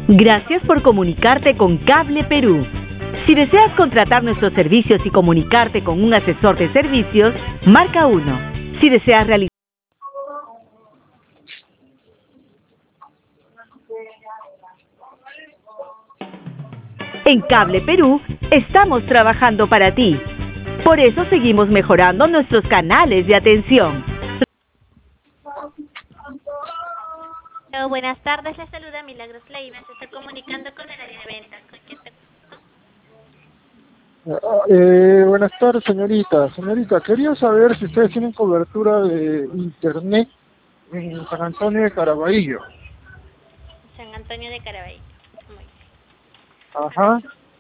Gracias por comunicarte con Cable Perú. Si deseas contratar nuestros servicios y comunicarte con un asesor de servicios, marca 1. Si deseas realizar... En Cable Perú estamos trabajando para ti. Por eso seguimos mejorando nuestros canales de atención. Buenas tardes, les saluda Milagros Leiva. Se está comunicando con el área de ventas. ¿Con quién te... Buenas tardes, señorita. Señorita, quería saber si ustedes tienen cobertura de internet en San Antonio de Caraballo. San Antonio de Caraballo. Muy bien. Ajá.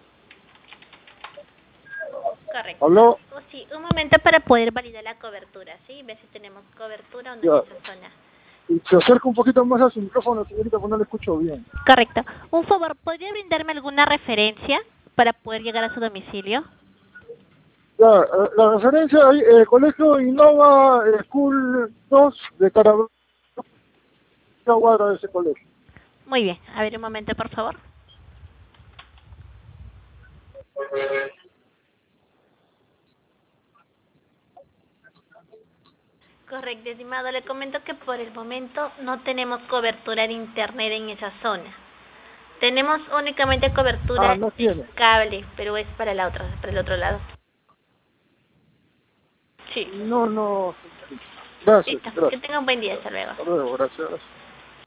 Correcto. ¿Aló? Sí, un momento para poder validar la cobertura, ¿sí? Ver si tenemos cobertura o no en esa zona. Y se acerca un poquito más a su micrófono, señorita, porque no le escucho bien. Correcto. Un favor, ¿podría brindarme alguna referencia para poder llegar a su domicilio? Ya, la referencia ahí, Colegio Innova School 2 de Caraballo, una cuadra de ese colegio. Muy bien. A ver, un momento, por favor. Correcto, estimado. Le comento que por el momento no tenemos cobertura de internet en esa zona. Tenemos únicamente cobertura No de tiene. cable, pero es para el otro lado. Sí. No, señorita. Gracias, Listo. Que gracias. tenga un buen día. Hasta luego. Hasta luego, gracias.